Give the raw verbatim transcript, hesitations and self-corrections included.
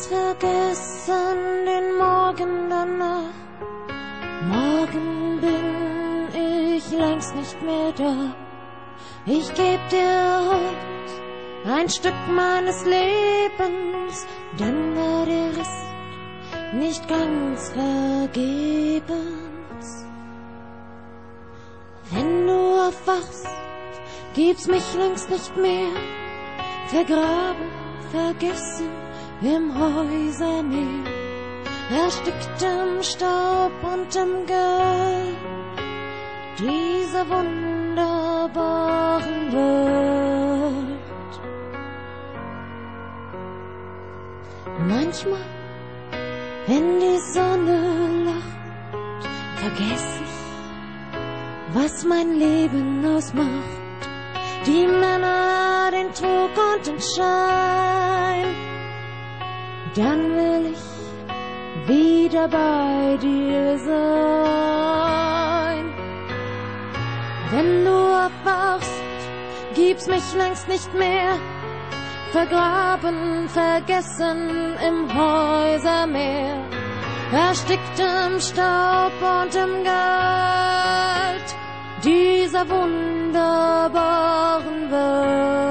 vergessen den Morgen danach. Morgen bin ich längst nicht mehr da. Ich geb dir heute ein Stück meines Lebens, denn war der Rest nicht ganz vergebens. Wenn du aufwachst, gibt's mich längst nicht mehr, vergraben, vergessen im Häusermeer, erstickt im Staub und im Geld dieser wunderbaren Welt. Manchmal, wenn die Sonne lacht, vergess ich, was mein Leben ausmacht. Die Männer, den Trug und den Schein. Dann will ich wieder bei dir sein. Wenn du aufwachst, gibt's mich längst nicht mehr, vergraben, vergessen im Häusermeer, erstickt im Staub und im Geld dieser wunderbaren Welt.